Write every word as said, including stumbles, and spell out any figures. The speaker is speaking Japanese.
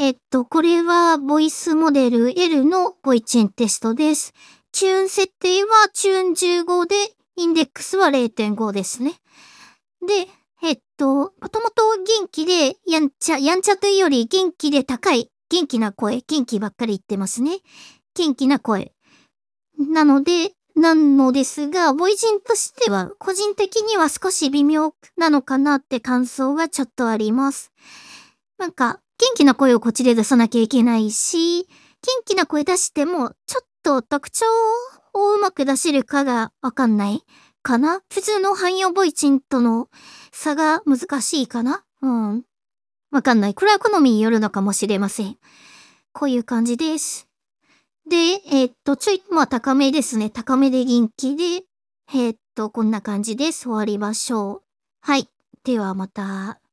えっと、これはボイスモデル エル のボイチェンテストです。チューン設定はチューンじゅうごで、インデックスは れいてんご ですね。で、えっと、もともと元気で、やんちゃ、やんちゃというより元気で高い、元気な声、元気ばっかり言ってますね。元気な声。なので、なのですが、ボイジンとしては、個人的には少し微妙なのかなって感想がちょっとあります。なんか、元気な声をこっちで出さなきゃいけないし、元気な声出しても、ちょっと特徴をうまく出せるかがわかんないかな。普通の汎用ボイチンとの差が難しいかな。うん。わかんない。これは好みによるのかもしれません。こういう感じです。で、えーっと、ちょい、まあ高めですね。高めで元気で、えーっと、こんな感じです。終わりましょう。はい。ではまた。